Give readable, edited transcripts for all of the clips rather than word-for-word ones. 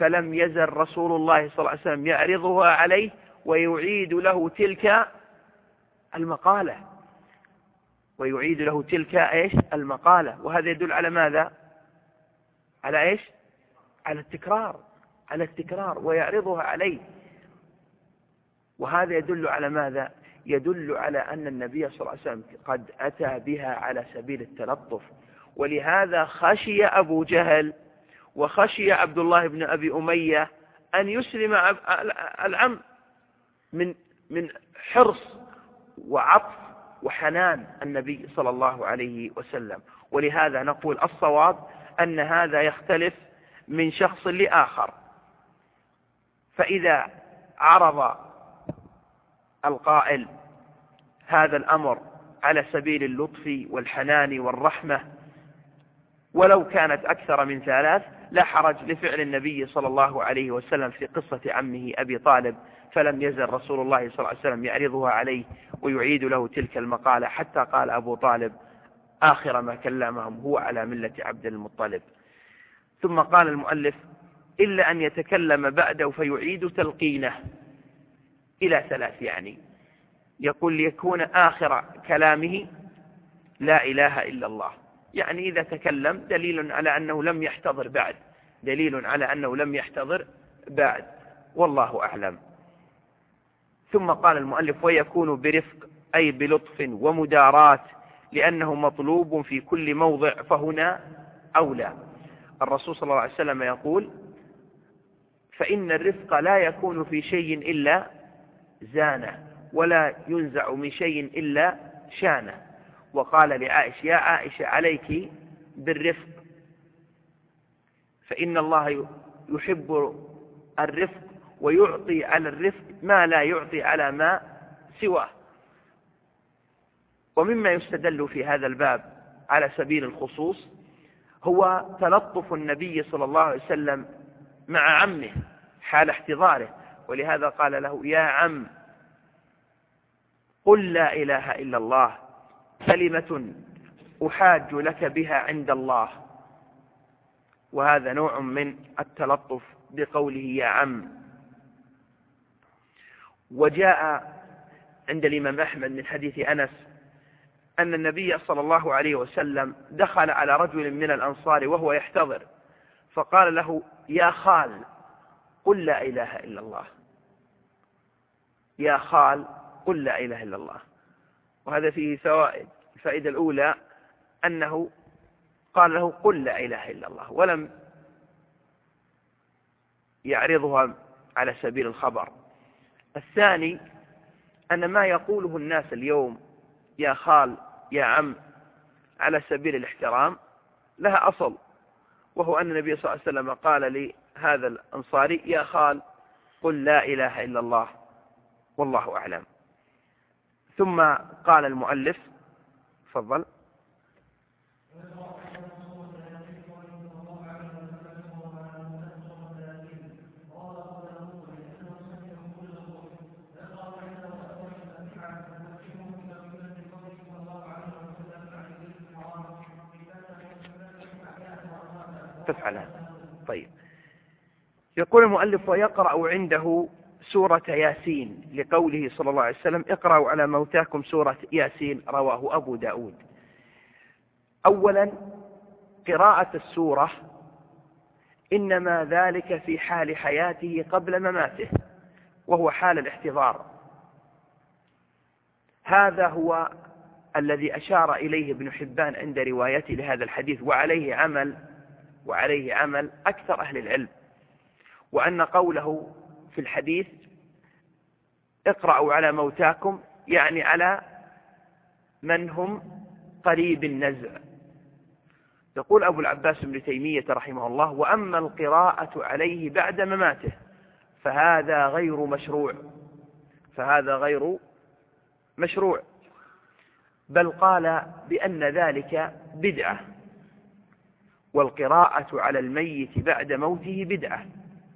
فلم يزل رسول الله صلى الله عليه وسلم يعرضها عليه ويعيد له تلك المقالة، ويعيد له تلك إيش المقالة. وهذا يدل على ماذا؟ على إيش؟ على التكرار، على التكرار، ويعرضها عليه. وهذا يدل على ماذا؟ يدل على أن النبي صلى الله عليه وسلم قد أتى بها على سبيل التلطف. ولهذا خشي أبو جهل وخشي عبد الله بن أبي أمية أن يسلم العم من حرص وعطف وحنان النبي صلى الله عليه وسلم. ولهذا نقول الصواب أن هذا يختلف من شخص لآخر. فإذا عرض القائل هذا الأمر على سبيل اللطف والحنان والرحمة ولو كانت أكثر من 3 لا حرج لفعل النبي صلى الله عليه وسلم في قصة عمه أبي طالب، فلم يزل رسول الله صلى الله عليه وسلم يعرضها عليه ويعيد له تلك المقالة حتى قال أبو طالب آخر ما كلمهم هو على ملة عبد المطلب. ثم قال المؤلف إلا أن يتكلم بعده فيعيد تلقينه إلى 3، يعني يقول ليكون آخر كلامه لا إله إلا الله، يعني إذا تكلم دليل على أنه لم يحتضر بعد، دليل على أنه لم يحتضر بعد، والله أعلم. ثم قال المؤلف ويكون برفق أي بلطف ومدارات لأنه مطلوب في كل موضع فهنا أولى. الرسول صلى الله عليه وسلم يقول فإن الرفق لا يكون في شيء إلا زانه ولا ينزع من شيء إلا شانه. وقال لعائشة يا عائشة عليك بالرفق فإن الله يحب الرفق ويعطي على الرفق ما لا يعطي على ما سواه. ومما يستدل في هذا الباب على سبيل الخصوص هو تلطف النبي صلى الله عليه وسلم مع عمه حال احتضاره، ولهذا قال له يا عم قل لا إله إلا الله كلمة أحاج لك بها عند الله. وهذا نوع من التلطف بقوله يا عم. وجاء عند الإمام أحمد من حديث أنس أن النبي صلى الله عليه وسلم دخل على رجل من الأنصار وهو يحتضر فقال له يا خال قل لا إله إلا الله، يا خال قل لا إله إلا الله. وهذا فيه فوائد. الفائدة الأولى أنه قال له قل لا إله إلا الله ولم يعرضها على سبيل الخبر. الثاني أن ما يقوله الناس اليوم يا خال يا عم على سبيل الاحترام لها أصل، وهو أن النبي صلى الله عليه وسلم قال لهذا الأنصاري يا خال قل لا إله إلا الله، والله أعلم. ثم قال المؤلف تفضل تفعلها. طيب، يقول المؤلف ويقرأ عنده سورة ياسين لقوله صلى الله عليه وسلم اقرأوا على موتاكم سورة ياسين، رواه أبو داود. أولا قراءة السورة إنما ذلك في حال حياته قبل مماته وهو حال الاحتضار. هذا هو الذي أشار إليه ابن حبان عند روايته لهذا الحديث، وعليه عمل أكثر أهل العلم، وأن قوله في الحديث اقرأوا على موتاكم يعني على من هم قريب النزع. يقول أبو العباس ابن تيمية رحمه الله وأما القراءة عليه بعد مماته فهذا غير مشروع، بل قال بأن ذلك بدعة، والقراءة على الميت بعد موته بدعة.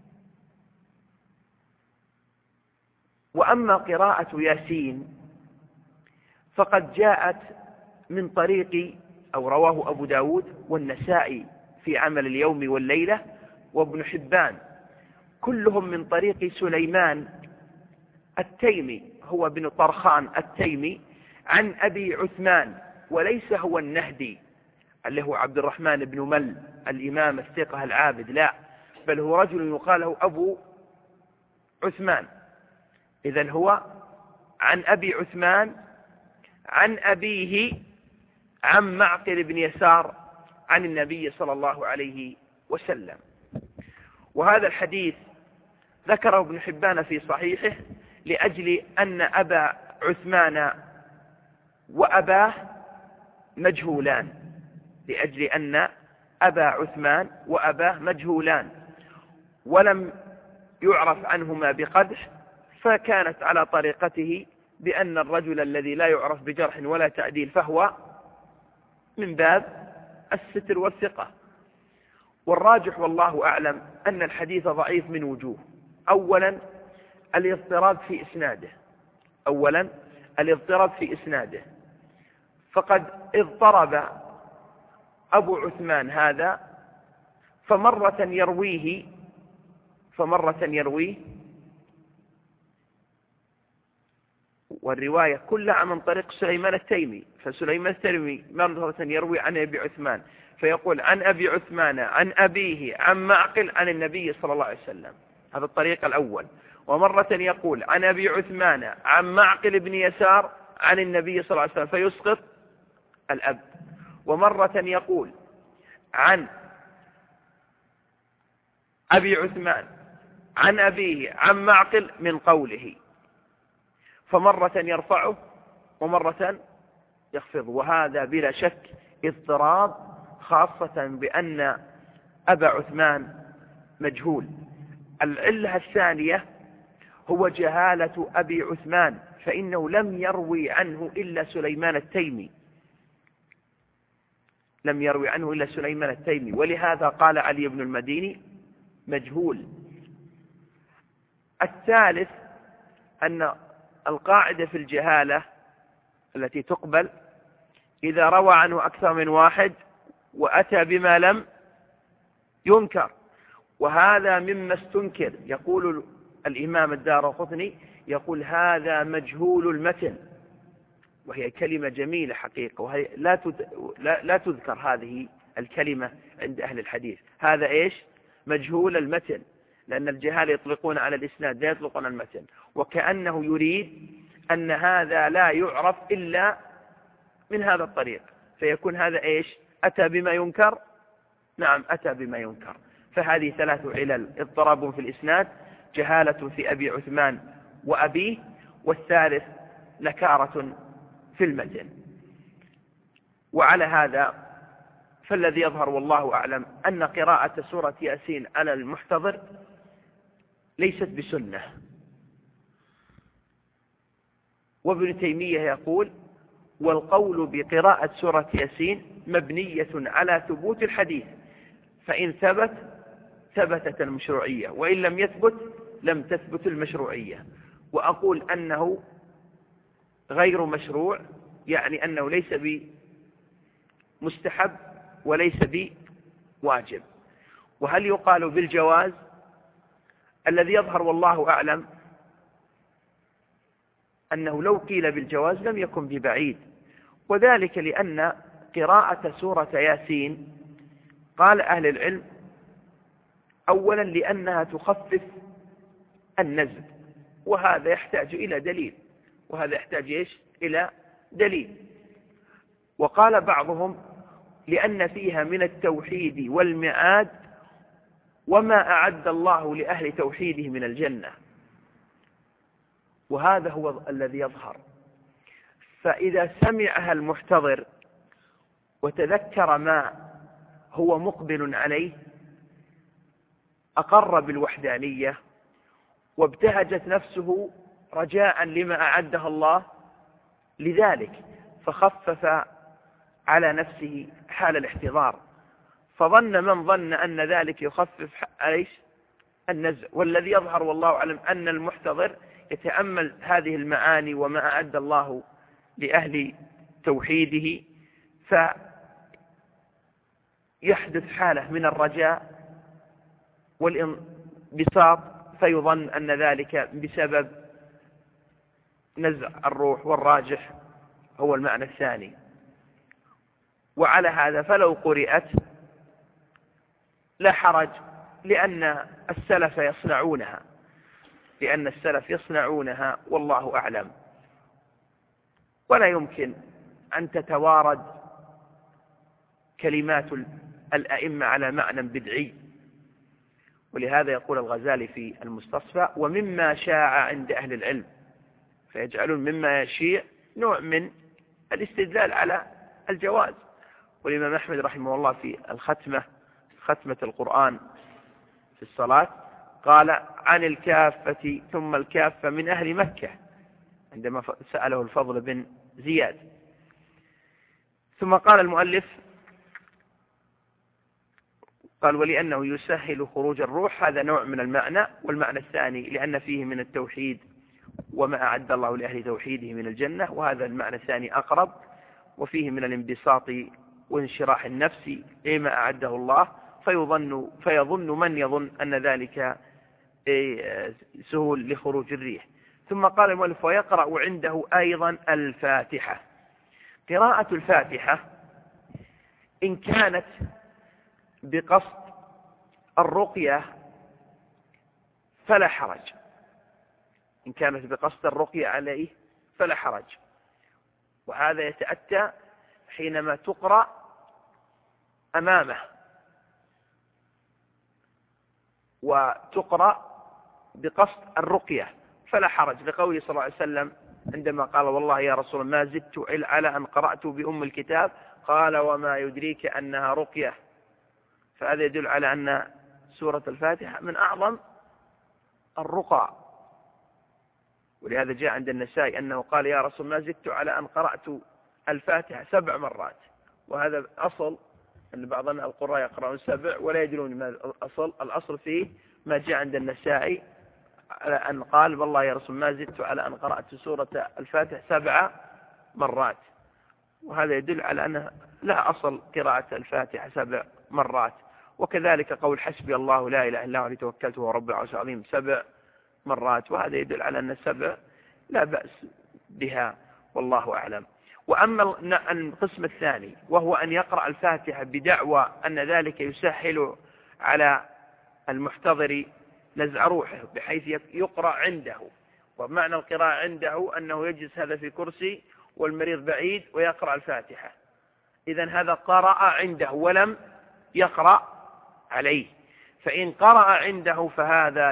وأما قراءة ياسين فقد جاءت من طريق أو رواه أبو داود والنسائي في عمل اليوم والليلة وابن حبان كلهم من طريق سليمان التيمي، هو بن طرخان التيمي، عن أبي عثمان، وليس هو النهدي اللي هو عبد الرحمن بن مل الإمام الثقة العابد، لا، بل هو رجل يقال له أبو عثمان. إذن هو عن أبي عثمان عن أبيه عن معقل بن يسار عن النبي صلى الله عليه وسلم. وهذا الحديث ذكره ابن حبان في صحيحه لأجل أن أبا عثمان وأباه مجهولان، لأجل أن أبا عثمان وأباه مجهولان ولم يعرف عنهما بقدح، فكانت على طريقته بأن الرجل الذي لا يعرف بجرح ولا تعديل فهو من باب الستر والثقة. والراجح والله أعلم أن الحديث ضعيف من وجوه. أولا الاضطراب في إسناده، فقد اضطرب أبو عثمان هذا فمرة يرويه والرواية كلها من طريق سليمان التيمي، فسليمان التيمي مرة يروي عن أبي عثمان فيقول عن أبي عثمان عن أبيه عن معقل عن النبي صلى الله عليه وسلم، هذا الطريق الأول. ومرة يقول عن أبي عثمان عن معقل بن يسار عن النبي صلى الله عليه وسلم فيسقط الأب. ومرة يقول عن أبي عثمان عن أبيه عن معقل من قوله، فمرة يرفعه ومرة يخفض، وهذا بلا شك اضطراب، خاصة بأن أبا عثمان مجهول. العلة الثانية هو جهالة أبي عثمان، فإنه لم يروي عنه إلا سليمان التيمي، ولهذا قال علي بن المديني مجهول. الثالث أن القاعدة في الجهالة التي تقبل إذا روى عنه أكثر من واحد وأتى بما لم ينكر، وهذا مما استنكر. يقول الإمام الدارقطني يقول هذا مجهول المتن، وهي كلمة جميلة حقيقة، وهي لا تذكر هذه الكلمة عند أهل الحديث. هذا إيش؟ مجهول المتن، لأن الجهال يطلقون على الإسناد لا يطلقون على المتن، وكأنه يريد أن هذا لا يعرف إلا من هذا الطريق، فيكون هذا إيش؟ أتى بما ينكر. نعم، أتى بما ينكر. فهذه 3 علل: اضطراب في الإسناد، جهالة في أبي عثمان وأبيه، والثالث نكارة في المتن. وعلى هذا فالذي يظهر والله أعلم أن قراءة سورة ياسين على المحتضر ليست بسنة. وابن تيمية يقول: والقول بقراءة سورة ياسين مبنية على ثبوت الحديث، فإن ثبتت المشروعية، وإن لم يثبت لم تثبت المشروعية. وأقول أنه غير مشروع، يعني أنه ليس بمستحب وليس بواجب. وهل يقال بالجواز؟ الذي يظهر والله أعلم أنه لو قيل بالجواز لم يكن ببعيد، وذلك لأن قراءة سورة ياسين قال أهل العلم أولا لأنها تخفف النزل، وهذا يحتاج إلى دليل، إلى دليل. وقال بعضهم لأن فيها من التوحيد والمعاد وما أعد الله لأهل توحيده من الجنة، وهذا هو الذي يظهر. فإذا سمعها المحتضر وتذكر ما هو مقبل عليه أقر بالوحدانية، وابتهجت نفسه رجاء لما أعده الله لذلك، فخفف على نفسه حال الاحتضار، فظن من ظن أن ذلك يخفف عليه النزع. والذي يظهر والله أعلم أن المحتضر يتأمل هذه المعاني وما أعد الله لأهل توحيده، فيحدث حالة من الرجاء والانبساط فيظن أن ذلك بسبب نزع الروح، والراجح هو المعنى الثاني. وعلى هذا فلو قرئت لا حرج، لأن السلف يصنعونها والله أعلم. ولا يمكن أن تتوارد كلمات الأئمة على معنى بدعي. ولهذا يقول الغزالي في المستصفى: ومما شاع عند أهل العلم، فيجعلون مما يشيع نوع من الاستدلال على الجواز. والإمام أحمد رحمه الله في ختمة القرآن في الصلاة قال: عن الكافة ثم الكافة من أهل مكة، عندما سأله الفضل بن زياد. ثم قال المؤلف قال: ولأنه يسهل خروج الروح، هذا نوع من المعنى. والمعنى الثاني لأن فيه من التوحيد وما أعد الله لأهل توحيده من الجنة، وهذا المعنى الثاني أقرب. وفيه من الانبساط وانشراح النفس لما أعده الله، فيظن من يظن أن ذلك سهول لخروج الريح. ثم قال المؤلف: ويقرأ عنده أيضا الفاتحة. قراءة الفاتحة إن كانت بقصد الرقية فلا حرج، إن كانت بقصد الرقية عليه فلا حرج. وهذا يتأتى حينما تقرأ أمامه وتقرأ بقصد الرقية فلا حرج، لقوله صلى الله عليه وسلم عندما قال: والله يا رسول الله ما زدت على أن قرأت بأم الكتاب، قال: وما يدريك أنها رقية. فهذا يدل على أن سورة الفاتحة من أعظم الرقى. ولهذا جاء عند النسائي أنه قال: يا رسول ما زدت على أن قرأت الفاتحة 7 مرات. وهذا أصل أن بعض القراء يقرأون 7 ولا يدرون ما الأصل فيه ما جاء عند النسائي على أن قال: والله يا رسول ما زدت على أن قرأت سورة الفاتحة 7 مرات. وهذا يدل على أنه لا أصل قراءة الفاتحة 7 مرات. وكذلك قول: حسبي الله لا إله إلا هو عليه توكلت وهو رب العرش العظيم 7 مرات. وهذا يدل على أن 7 لا بأس بها والله أعلم. وأما القسم الثاني وهو أن يقرأ الفاتحة بدعوى أن ذلك يسهل على المحتضر نزع روحه بحيث يقرأ عنده، ومعنى القراءة عنده أنه يجلس هذا في كرسي والمريض بعيد ويقرأ الفاتحة، إذن هذا قرأ عنده ولم يقرأ عليه. فإن قرأ عنده فهذا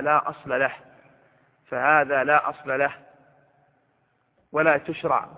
لا أصل له ولا تشرع.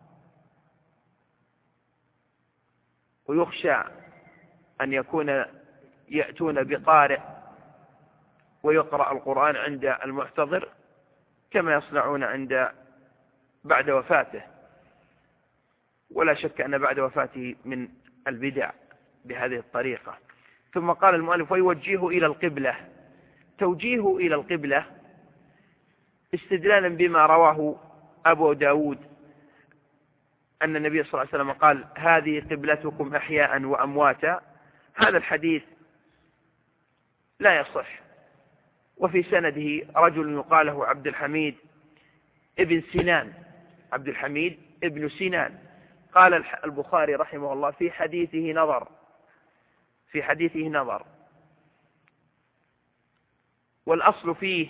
ويخشى أن يأتون بقارئ ويقرأ القرآن عند المحتضر كما يصنعون بعد وفاته، ولا شك أن بعد وفاته من البدع بهذه الطريقة. ثم قال المؤلف: ويوجهه إلى القبلة. توجيهه إلى القبلة استدلالا بما رواه أبو داود أن النبي صلى الله عليه وسلم قال: هذه قبلتكم أحياء وأمواتا. هذا الحديث لا يصح، وفي سنده رجل يقال له عبد الحميد ابن سنان. قال البخاري رحمه الله: في حديثه نظر، والأصل فيه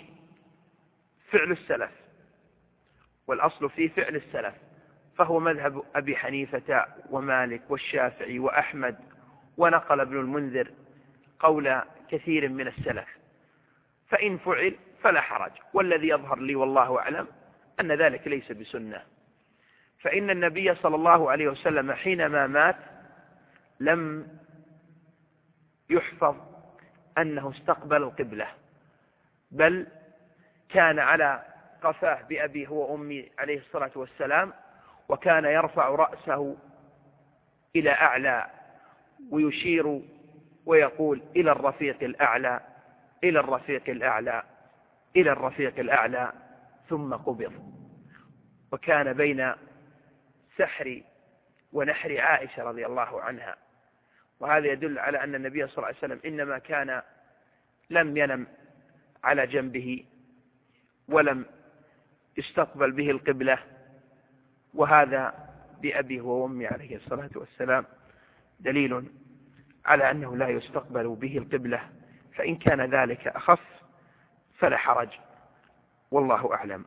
فعل السلف، فهو مذهب أبي حنيفة ومالك والشافعي وأحمد، ونقل ابن المنذر قول كثير من السلف. فإن فعل فلا حرج، والذي يظهر لي والله أعلم أن ذلك ليس بسنة. فإن النبي صلى الله عليه وسلم حينما مات لم يحفظ أنه استقبل القبلة، بل كان على قفاه بأبي هو أمي عليه الصلاة والسلام، وكان يرفع رأسه إلى أعلى ويشير ويقول: إلى الرفيق الأعلى، إلى الرفيق الأعلى، إلى الرفيق الأعلى، ثم قبض. وكان بين سحر ونحر عائشة رضي الله عنها. وهذا يدل على أن النبي صلى الله عليه وسلم إنما كان لم ينم على جنبه ولم يستقبل به القبلة، وهذا بأبيه وأمي عليه الصلاة والسلام دليل على أنه لا يستقبل به القبلة، فإن كان ذلك أخف فلا حرج، والله أعلم.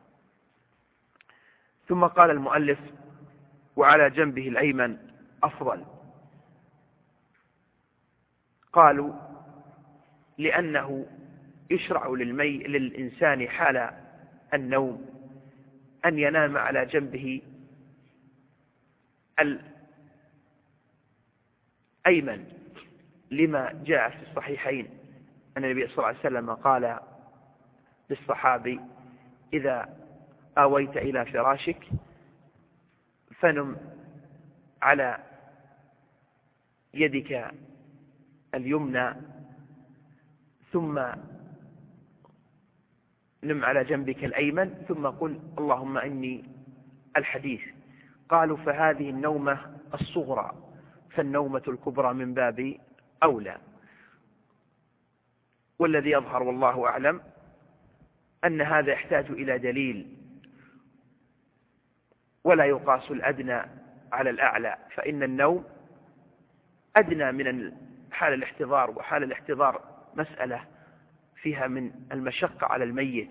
ثم قال المؤلف: وعلى جنبه الأيمن أفضل. قالوا لأنه يشرع للإنسان حال النوم أن ينام على جنبه الأيمن، لما جاء في الصحيحين أن النبي صلى الله عليه وسلم قال للصحابي: إذا آويت إلى فراشك فنم على يدك اليمنى، ثم نم على جنبك الأيمن، ثم قل: اللهم إني الحديث. قالوا: فهذه النومة الصغرى، فالنومة الكبرى من باب أولى. والذي يظهر والله أعلم أن هذا يحتاج إلى دليل، ولا يقاس الأدنى على الأعلى، فإن النوم أدنى من حال الاحتضار، وحال الاحتضار مسألة فيها من المشقة على الميت.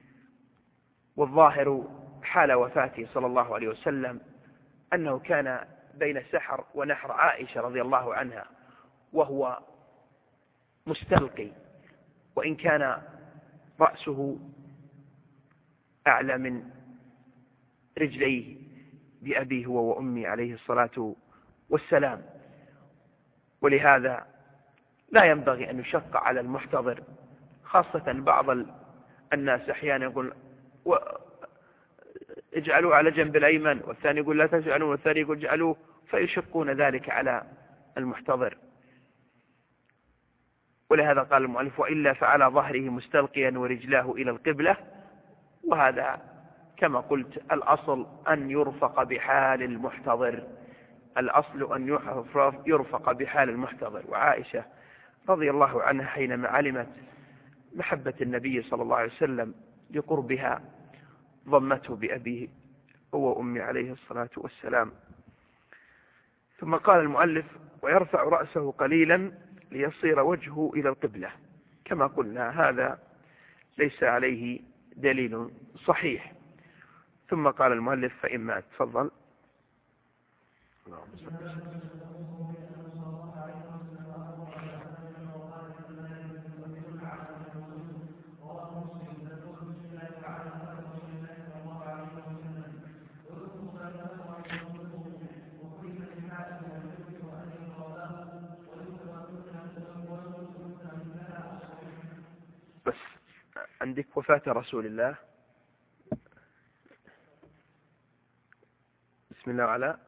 والظاهر حال وفاته صلى الله عليه وسلم أنه كان بين سحر ونحر عائشة رضي الله عنها وهو مستلقي، وإن كان رأسه أعلى من رجليه بأبيه هو وأمي عليه الصلاة والسلام. ولهذا لا ينبغي أن يشق على المحتضر، خاصة بعض الناس أحيانا يقول: اجعلوه على جنب الأيمن، والثاني يقول: لا تجعلوه، والثاني يقول: اجعلوه، فيشقون ذلك على المحتضر. ولهذا قال المؤلف: وإلا فعلى ظهره مستلقيا ورجلاه إلى القبلة. وهذا كما قلت الأصل أن يرفق بحال المحتضر، الأصل أن يرفق بحال المحتضر. وعائشة رضي الله عنها حينما علمت محبة النبي صلى الله عليه وسلم لقربها ضمته بأبيه هو أمي عليه الصلاة والسلام. ثم قال المؤلف: ويرفع رأسه قليلا ليصير وجهه إلى القبلة. كما قلنا هذا ليس عليه دليل صحيح. ثم قال المؤلف: فإن مات. تفضل. بس عندك وفاة رسول الله، بسم الله على،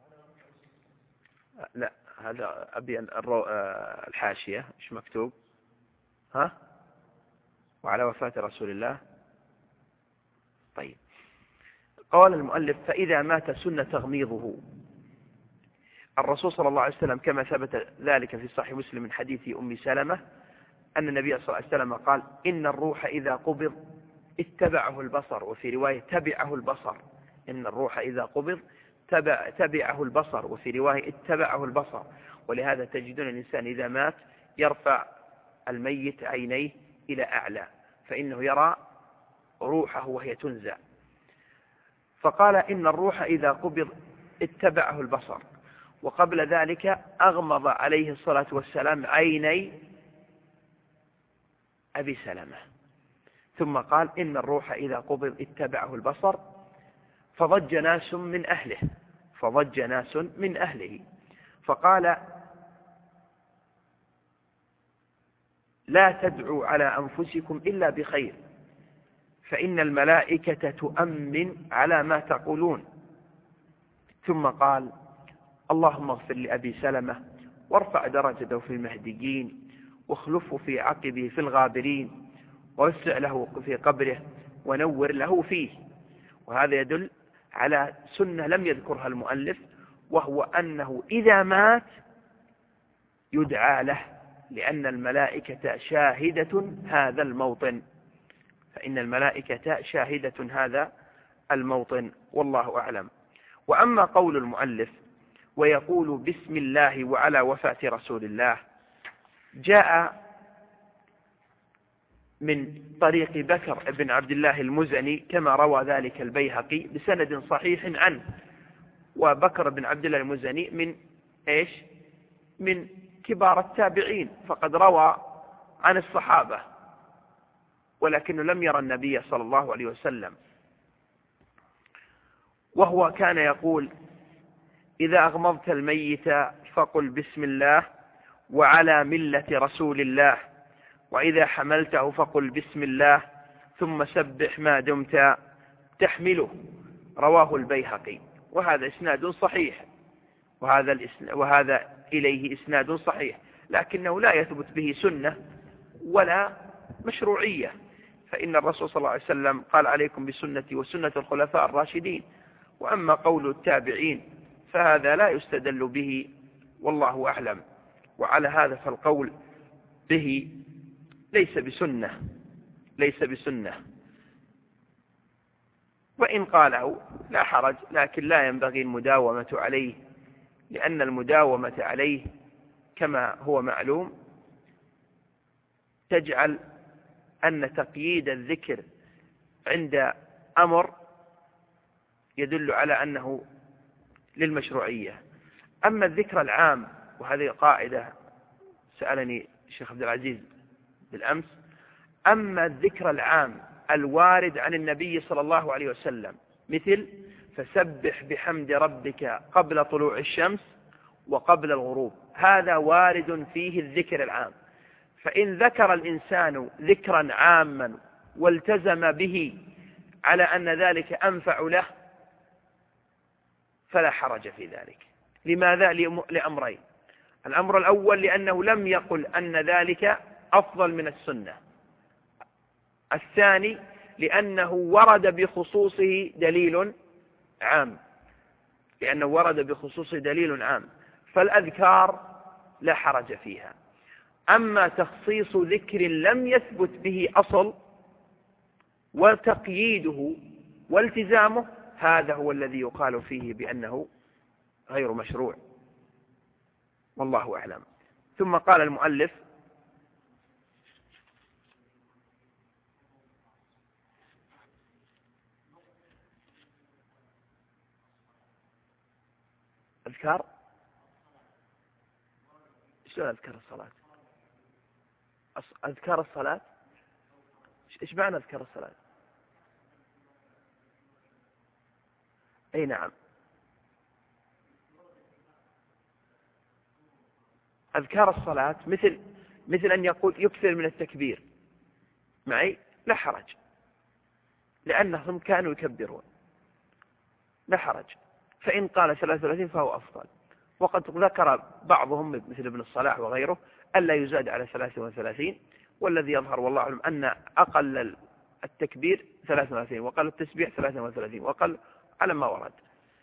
لا هذا أبي الحاشية إيش مكتوب؟ ها؟ وعلى وفاة رسول الله. طيب. قال المؤلف: فإذا مات سن تغميضه. الرسول صلى الله عليه وسلم كما ثبت ذلك في صحيح مسلم من حديث أم سلمة أن النبي صلى الله عليه وسلم قال: إن الروح إذا قبض اتبعه البصر، وفي رواية تبعه البصر. إن الروح إذا قبض تبعه البصر، وفي رواية اتبعه البصر. ولهذا تجدون الإنسان إذا مات يرفع الميت عينيه إلى أعلى، فإنه يرى روحه وهي تنزع. فقال: إن الروح إذا قبض اتبعه البصر. وقبل ذلك أغمض عليه الصلاة والسلام عيني أبي سلمة، ثم قال: إن الروح إذا قبض اتبعه البصر. فضج ناس من أهله، فقال: لا تدعوا على أنفسكم إلا بخير، فإن الملائكة تؤمن على ما تقولون. ثم قال: اللهم اغفر لأبي سلمة وارفع درجته في المهديين، واخلفه في عقبه في الغابرين، ووسع له في قبره ونور له فيه. وهذا يدل على سنة لم يذكرها المؤلف، وهو أنه إذا مات يدعى له، لأن الملائكة شاهدة هذا الموطن فإن الملائكة شاهدة هذا الموطن، والله أعلم. وأما قول المؤلف ويقول بسم الله وعلى وفاة رسول الله، جاء من طريق بكر بن عبد الله المزني كما روى ذلك البيهقي بسند صحيح عنه. وبكر بن عبد الله المزني من إيش؟ من كبار التابعين، فقد روى عن الصحابة ولكنه لم يرى النبي صلى الله عليه وسلم. وهو كان يقول إذا أغمضت الميت فقل بسم الله وعلى ملة رسول الله، وإذا حملته فقل بسم الله ثم سبح ما دمت تحمله. رواه البيهقي، وهذا إسناد صحيح، وهذا إليه إسناد صحيح، لكنه لا يثبت به سنة ولا مشروعية، فإن الرسول صلى الله عليه وسلم قال عليكم بسنتي وسنة الخلفاء الراشدين. وأما قول التابعين فهذا لا يستدل به، والله أعلم. وعلى هذا فالقول به ليس بسنة، وإن قاله لا حرج، لكن لا ينبغي المداومة عليه، لأن المداومة عليه كما هو معلوم تجعل أن تقييد الذكر عند أمر يدل على أنه للمشروعية. أما الذكر العام، وهذه قاعدة سألني الشيخ عبد العزيز بالأمس، أما الذكر العام الوارد عن النبي صلى الله عليه وسلم مثل فسبح بحمد ربك قبل طلوع الشمس وقبل الغروب، هذا وارد فيه الذكر العام. فإن ذكر الإنسان ذكرا عاما والتزم به على أن ذلك أنفع له فلا حرج في ذلك. لماذا؟ لأمرين. الأمر الأول لأنه لم يقل أن ذلك أفضل من السنة. الثاني لأنه ورد بخصوصه دليل عام، فالأذكار لا حرج فيها. أما تخصيص ذكر لم يثبت به أصل وتقييده والتزامه، هذا هو الذي يقال فيه بأنه غير مشروع، والله أعلم. ثم قال المؤلف أذكار. شو أذكار الصلاة؟ أذكار الصلاة إيش معنى أذكار الصلاة؟ أي نعم، أذكار الصلاة مثل أن يقول يكثر من التكبير معي، لا حرج، لأنهم كانوا يكبرون، لا حرج. فإن قال 33 فهو أفضل. وقد ذكر بعضهم مثل ابن الصلاح وغيره ألا يزاد على 33، والذي يظهر والله أعلم أن أقل التكبير 33 وقال التسبيح 33 وقال على ما ورد.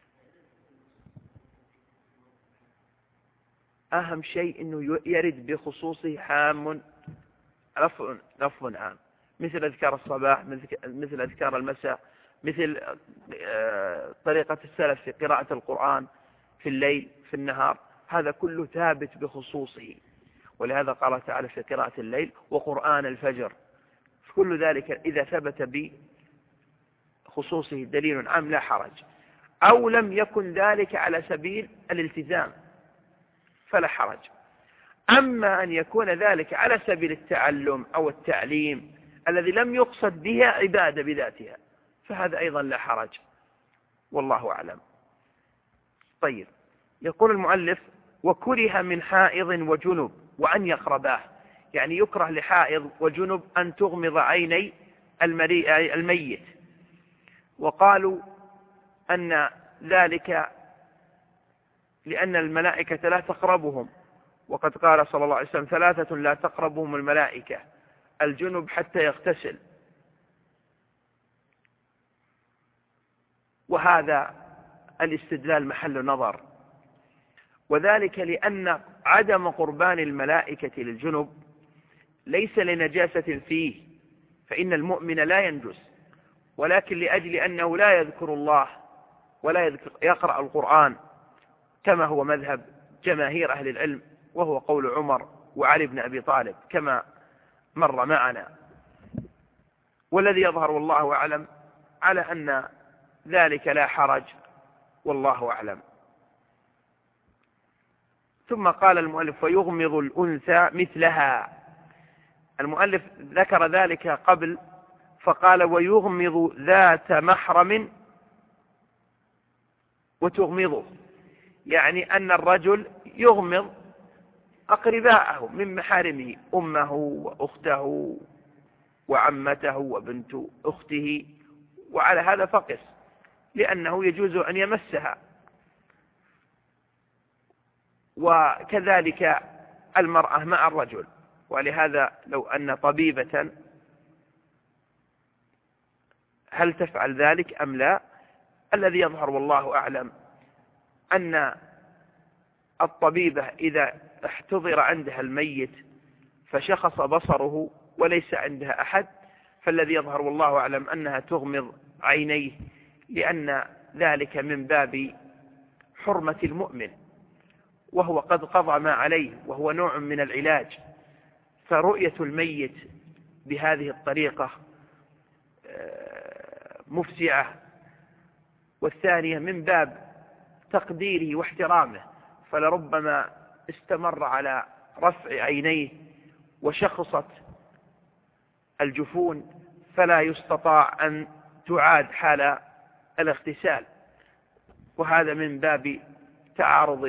أهم شيء أنه يرد بخصوصه حام، لفظ عام، مثل أذكار الصباح، مثل أذكار المساء، مثل طريقة السلف في قراءة القرآن في الليل في النهار، هذا كله ثابت بخصوصه. ولهذا قال تعالى في قراءة الليل وقرآن الفجر. كل ذلك إذا ثبت بخصوصه دليل عام لا حرج، أو لم يكن ذلك على سبيل الالتزام فلا حرج. أما أن يكون ذلك على سبيل التعلم أو التعليم الذي لم يقصد بها عبادة بذاتها فهذا أيضا لا حرج، والله أعلم. طيب، يقول المؤلف وكره من حائض وجنب وأن يقرباه، يعني يكره لحائض وجنب أن تغمض عيني الميت. وقالوا أن ذلك لأن الملائكة لا تقربهم، وقد قال صلى الله عليه وسلم 3 لا تقربهم الملائكة: الجنب حتى يغتسل. وهذا الاستدلال محل نظر، وذلك لأن عدم قربان الملائكة للجنب ليس لنجاسة فيه، فإن المؤمن لا ينجس، ولكن لأجل أنه لا يذكر الله ولا يقرأ القرآن كما هو مذهب جماهير أهل العلم، وهو قول عمر وعلي بن أبي طالب كما مر معنا. والذي يظهر والله أعلم على أن ذلك لا حرج، والله أعلم. ثم قال المؤلف: ويغمض الأنثى مثلها. المؤلف ذكر ذلك قبل فقال: ويغمض ذات محرم وتغمضه، يعني أن الرجل يغمض أقرباءه من محارمه، أمه وأخته وعمته وبنت أخته، وعلى هذا فقس، لأنه يجوز أن يمسها. وكذلك المرأة مع الرجل. ولهذا لو أن طبيبة، هل تفعل ذلك أم لا؟ الذي يظهر والله أعلم أن الطبيبة إذا احتضر عندها الميت فشخص بصره وليس عندها أحد، فالذي يظهر والله أعلم أنها تغمض عينيه، لأن ذلك من باب حرمة المؤمن، وهو قد قضى ما عليه، وهو نوع من العلاج. فرؤية الميت بهذه الطريقة مفزعة، والثانية من باب تقديره واحترامه، فلربما استمر على رفع عينيه وشخصت الجفون، فلا يستطاع أن تعاد حال الاغتسال، وهذا من باب تعارض